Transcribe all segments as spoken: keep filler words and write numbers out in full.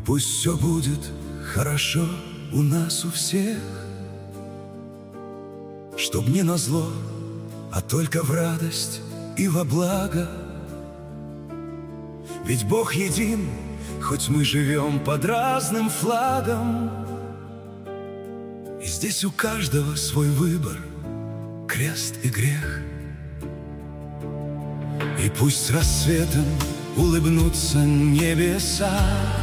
пусть все будет хорошо у нас у всех, чтоб не назло, а только в радость и во благо. Ведь Бог един, хоть мы живем под разным флагом, и здесь у каждого свой выбор, крест и грех. И пусть с рассветом улыбнутся небеса,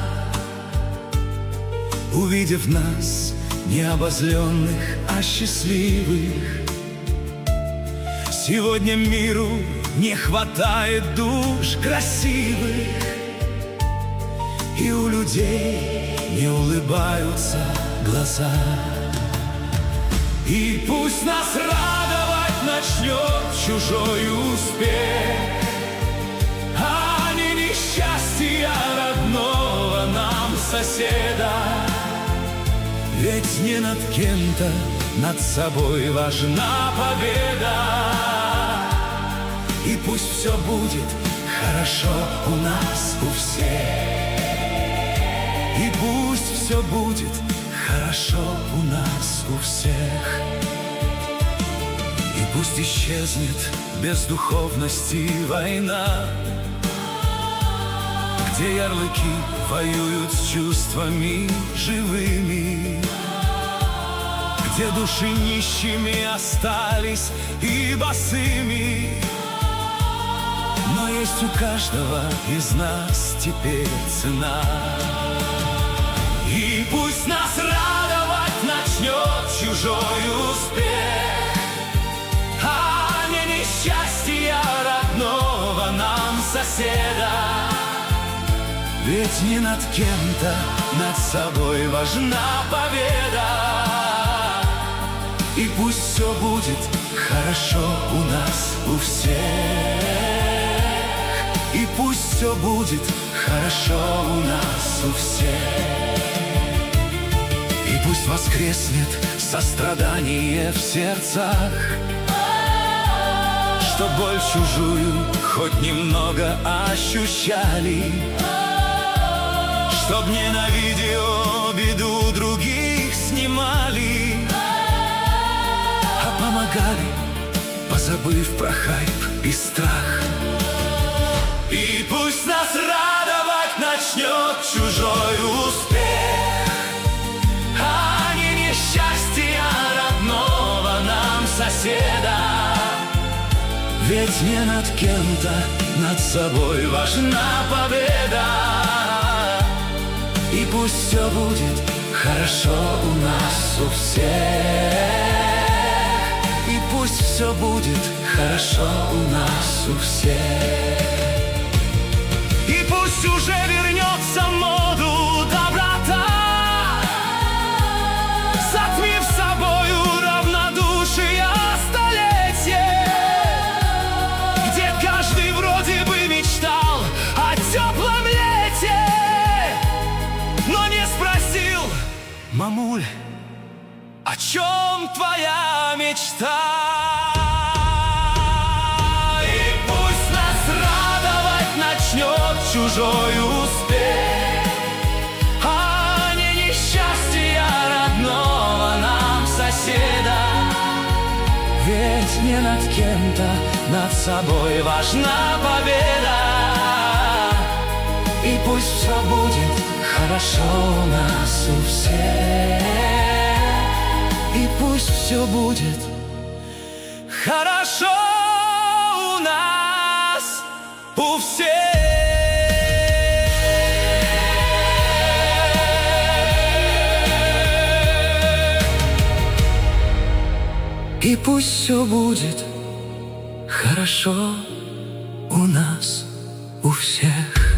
увидев нас, не обозленных, а счастливых. Сегодня миру не хватает душ красивых, и у людей не улыбаются глаза. И пусть нас радовать начнет чужой успех, а не несчастья родного нам соседа. Ведь не над кем-то, над собой важна победа. И пусть все будет хорошо у нас у всех, и пусть все будет хорошо у нас у всех. И пусть исчезнет бездуховности война, где ярлыки воюют с чувствами живыми, где души нищими остались и босыми. Но есть у каждого из нас теперь цена. И пусть нас радовать начнет чужой успех, а не несчастье родного нам соседа. Ведь не над кем-то, над собой важна победа. И пусть все будет хорошо у нас у всех, и пусть все будет хорошо у нас у всех. И пусть воскреснет сострадание в сердцах, чтоб боль чужую хоть немного ощущали, чтоб ненавидя беду других снимали, а помогали, позабыв про хайп и страх. И пусть нас радовать начнет чужой успех, а не несчастье родного нам соседа. Ведь не над кем-то, над собой важна победа. И пусть все будет хорошо у нас у всех, и пусть все будет хорошо у нас у всех. И пусть уже вернется в моду доброта, затмив собою равнодушие столетия, где каждый вроде бы мечтал о теплом лете, но не спросил: мамуль, о чем твоя мечта? И пусть нас радовать начнет чужой успех, а не несчастье родного нам соседа. Ведь не над кем-то, над собой важна победа. И пусть все будет хорошо у нас у всех, и пусть все будет хорошо у нас у всех. И пусть все будет хорошо у нас у всех.